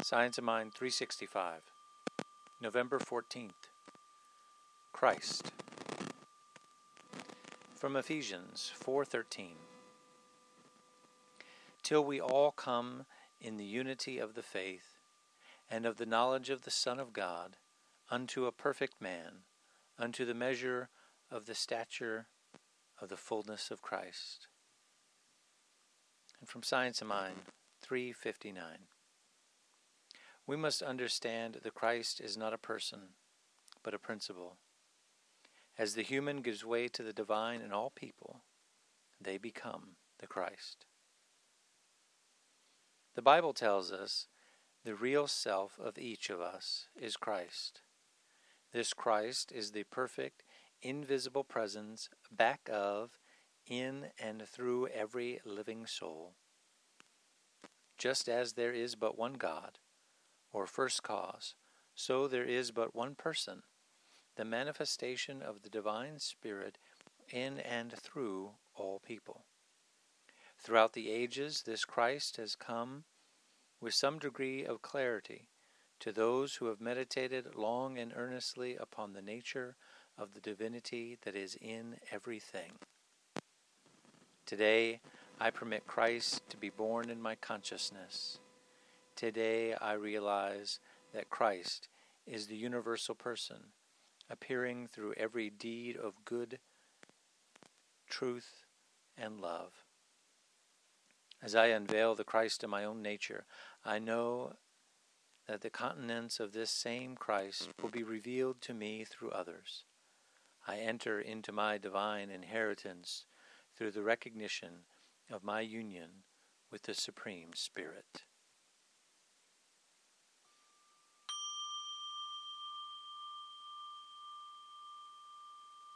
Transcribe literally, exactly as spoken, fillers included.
Science of Mind three sixty-five, November fourteenth. Christ. From Ephesians four thirteen. Till we all come in the unity of the faith, and of the knowledge of the Son of God, unto a perfect man, unto the measure of the stature of the fullness of Christ. And from Science of Mind three fifty-nine. We must understand that Christ is not a person, but a principle. As the human gives way to the divine in all people, they become the Christ. The Bible tells us the real self of each of us is Christ. This Christ is the perfect, invisible presence back of, in, and through every living soul. Just as there is but one God, or first cause, so there is but one person, the manifestation of the divine Spirit in and through all people. Throughout the ages, this Christ has come with some degree of clarity to those who have meditated long and earnestly upon the nature of the divinity that is in everything. Today, I permit Christ to be born in my consciousness. Today, I realize that Christ is the universal person, appearing through every deed of good, truth, and love. As I unveil the Christ in my own nature, I know that the continence of this same Christ will be revealed to me through others. I enter into my divine inheritance through the recognition of my union with the Supreme Spirit.